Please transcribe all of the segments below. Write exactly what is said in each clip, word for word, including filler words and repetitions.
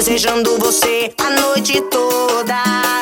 desejando você a noite toda.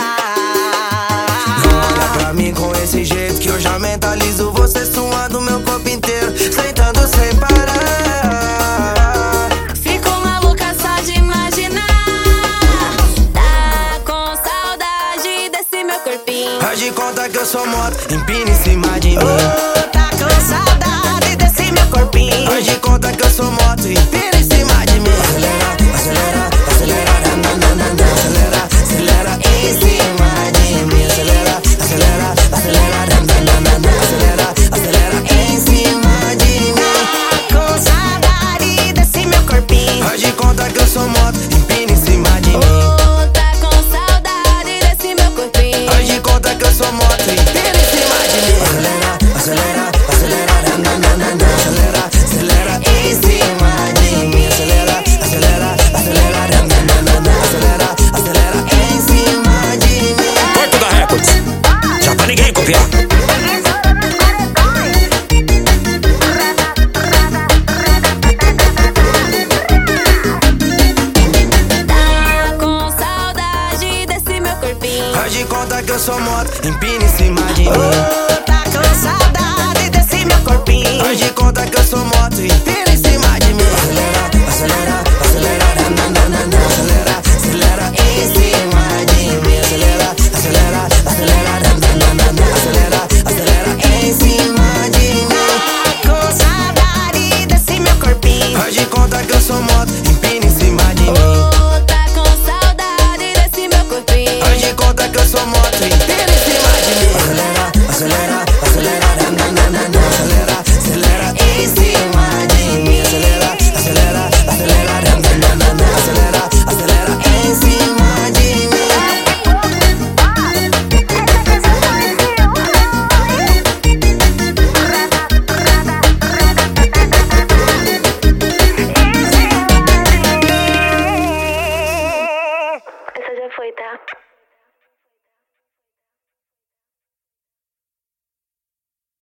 Olha pra mim com esse jeito que eu já mentalizo você suando meu corpo inteiro, sentando sem parar. Fico maluca só de imaginar. Tá com saudade desse meu corpinho. Faz de conta que eu sou moto, empina em cima de mim. Oh, tá com saudade desse meu corpinho. Faz de conta que eu sou moto, empina em cima de mim. Acelera, acelera, acelera, na, na, na, na, acelera, acelera em cima de mim. Acelera, acelera, acelera, na, na, na, na, acelera, acelera em cima de mim. Com saudade desse meu corpinho. Faz de conta que eu sou moto, empina em cima de mim. Oh, tá com saudade desse meu corpinho. Faz de conta que eu sou moto, empina em cima de mim. Acelera, acelera, acelera, na, na, na, na, acelera, acelera em cima de mim. Acelera, acelera, acelera, na, na, na, na, acelera, acelera em cima de mim. Portugal Records, já pra ninguém copiar. Tá com saudade desse meu corpinho. Faz de conta que eu sou moto, empina em cima de mim. Oh, tá com saudade desse meu corpinho. Faz de conta que eu sou moto, empina em cima de mim. Acelera, acelera, acelera, na, na, na, na, acelera, acelera em cima de mim. Acelera, acelera, acelera, na, na, na, na, acelera, acelera em cima de mim. Com saudade desse meu corpinho. Faz de conta que eu sou moto,